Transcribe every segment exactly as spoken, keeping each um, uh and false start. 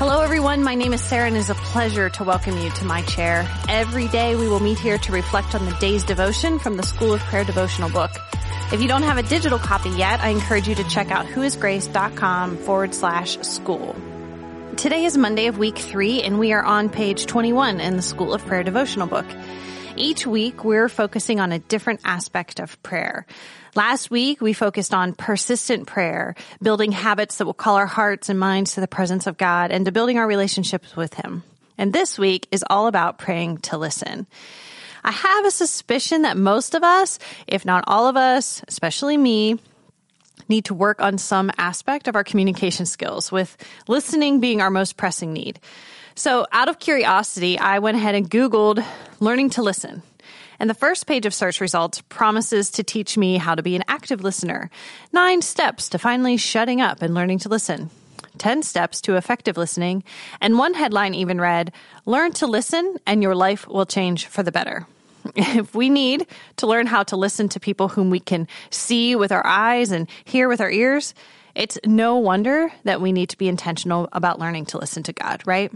Hello, everyone. My name is Sarah, and it is a pleasure to welcome you to my chair. Every day, we will meet here to reflect on the day's devotion from the School of Prayer devotional book. If you don't have a digital copy yet, I encourage you to check out whoisgrace.com forward slash school. Today is Monday of week three, and we are on page twenty-one in the School of Prayer devotional book. Each week, we're focusing on a different aspect of prayer. Last week, we focused on persistent prayer, building habits that will call our hearts and minds to the presence of God and to building our relationships with Him. And this week is all about praying to listen. I have a suspicion that most of us, if not all of us, especially me, need to work on some aspect of our communication skills, with listening being our most pressing need. So out of curiosity, I went ahead and Googled learning to listen. And the first page of search results promises to teach me how to be an active listener. Nine steps to finally shutting up and learning to listen. Ten steps to effective listening. And one headline even read, learn to listen and your life will change for the better. If we need to learn how to listen to people whom we can see with our eyes and hear with our ears, it's no wonder that we need to be intentional about learning to listen to God, right?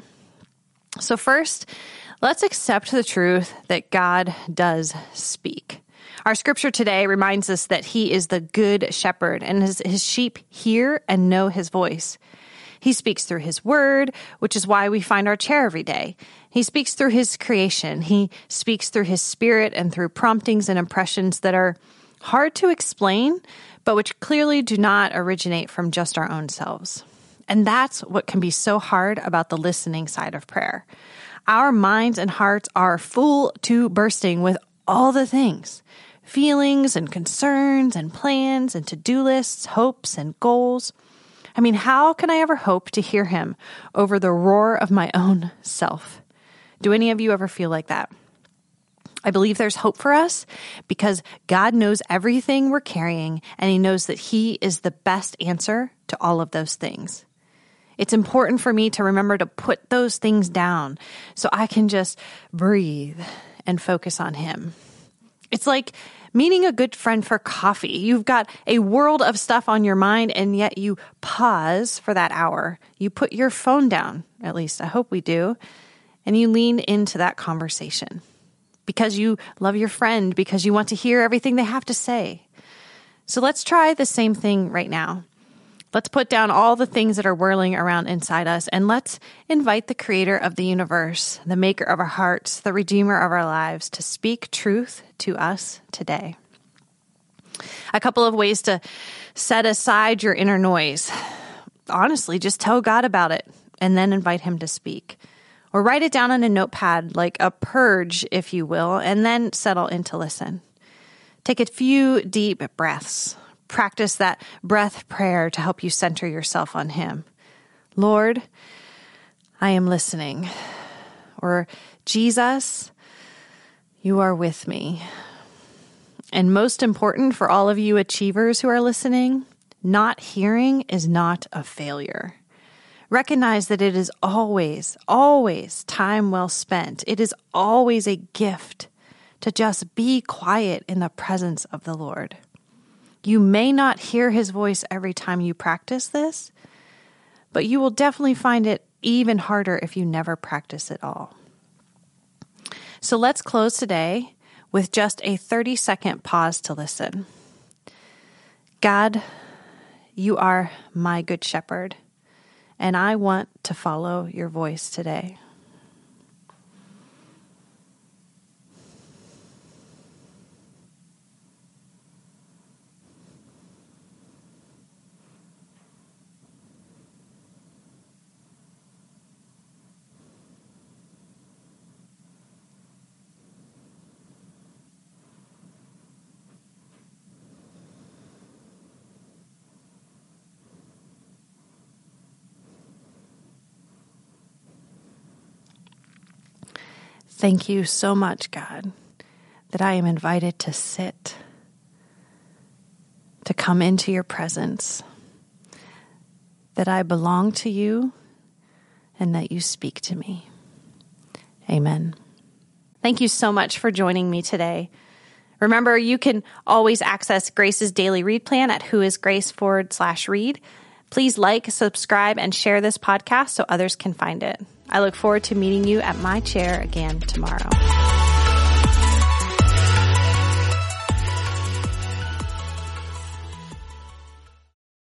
So first, let's accept the truth that God does speak. Our scripture today reminds us that He is the good shepherd and his, his sheep hear and know His voice. He speaks through His word, which is why we find our chair every day. He speaks through His creation. He speaks through His Spirit and through promptings and impressions that are hard to explain, but which clearly do not originate from just our own selves. And that's what can be so hard about the listening side of prayer. Our minds and hearts are full to bursting with all the things, feelings and concerns and plans and to-do lists, hopes and goals. I mean, how can I ever hope to hear Him over the roar of my own self? Do any of you ever feel like that? I believe there's hope for us because God knows everything we're carrying, and He knows that He is the best answer to all of those things. It's important for me to remember to put those things down so I can just breathe and focus on Him. It's like meeting a good friend for coffee. You've got a world of stuff on your mind, and yet you pause for that hour. You put your phone down, at least I hope we do, and you lean into that conversation because you love your friend, because you want to hear everything they have to say. So let's try the same thing right now. Let's put down all the things that are whirling around inside us, and let's invite the Creator of the universe, the Maker of our hearts, the Redeemer of our lives, to speak truth to us today. A couple of ways to set aside your inner noise. Honestly, just tell God about it and then invite Him to speak. Or write it down on a notepad, like a purge, if you will, and then settle in to listen. Take a few deep breaths. Practice that breath prayer to help you center yourself on Him. Lord, I am listening. Or Jesus, you are with me. And most important for all of you achievers who are listening, not hearing is not a failure. Recognize that it is always, always time well spent. It is always a gift to just be quiet in the presence of the Lord. You may not hear His voice every time you practice this, but you will definitely find it even harder if you never practice at all. So let's close today with just a thirty-second pause to listen. God, you are my good shepherd, and I want to follow your voice today. Thank you so much, God, that I am invited to sit, to come into your presence, that I belong to you, and that you speak to me. Amen. Thank you so much for joining me today. Remember, you can always access Grace's daily read plan at whoisgrace forward slash read. Please like, subscribe, and share this podcast so others can find it. I look forward to meeting you at my chair again tomorrow.